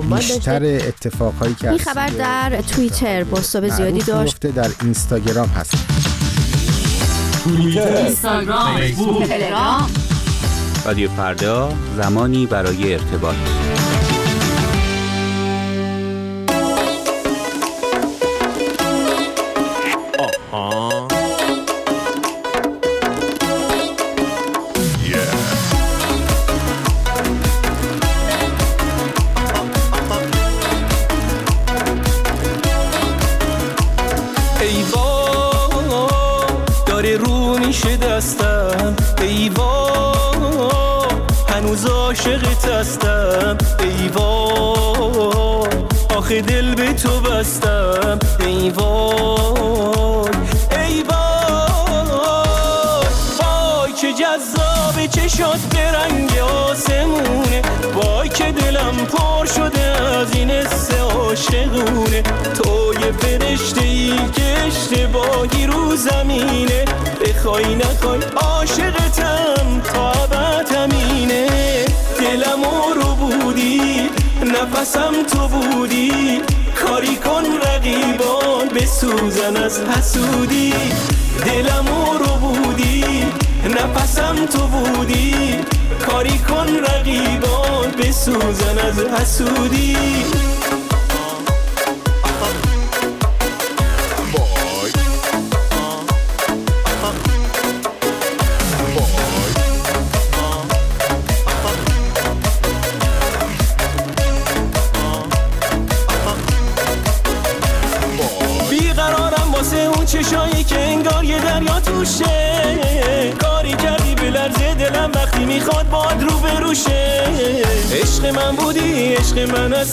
بیشتر اتفاقهایی که این خبر در توییتر بازتاب زیادی داشت. در اینستاگرام هست. توییتر، اینستاگرام، فیسبوک، تلگرام. رادیو فردا، زمانی برای ارتباط. هنوز عاشقت هستم ای وای، آخه دل به تو بستم ای وای ای وای. وای که جذاب چشات به رنگ آسمونه، وای که دلم پر شده از این حس عاشقونه. تو یه فرشته ای که اشتباهی رو زمینه، بخوای نخوای عاشقتم تا ابد همینه. دلمو رو بودی، نفسم تو بودی، کاری کن رقیبان بسوزن از حسودی. دلمو رو بودی، نفسم تو بودی، کاری کن رقیبان بسوزن از حسودی. چشایی که انگار یه دریا توشه، کاری کردی بلرزه دلم وقتی میخواد باد رو بروشه. عشق من بودی، عشق من